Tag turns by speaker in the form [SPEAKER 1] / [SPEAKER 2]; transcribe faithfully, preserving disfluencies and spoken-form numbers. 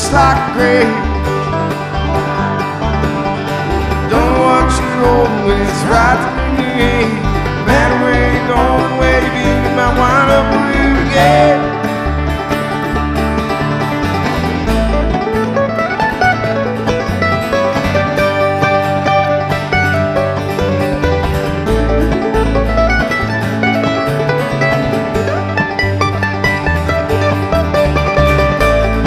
[SPEAKER 1] looks like a grave. Don't want you home when it's right.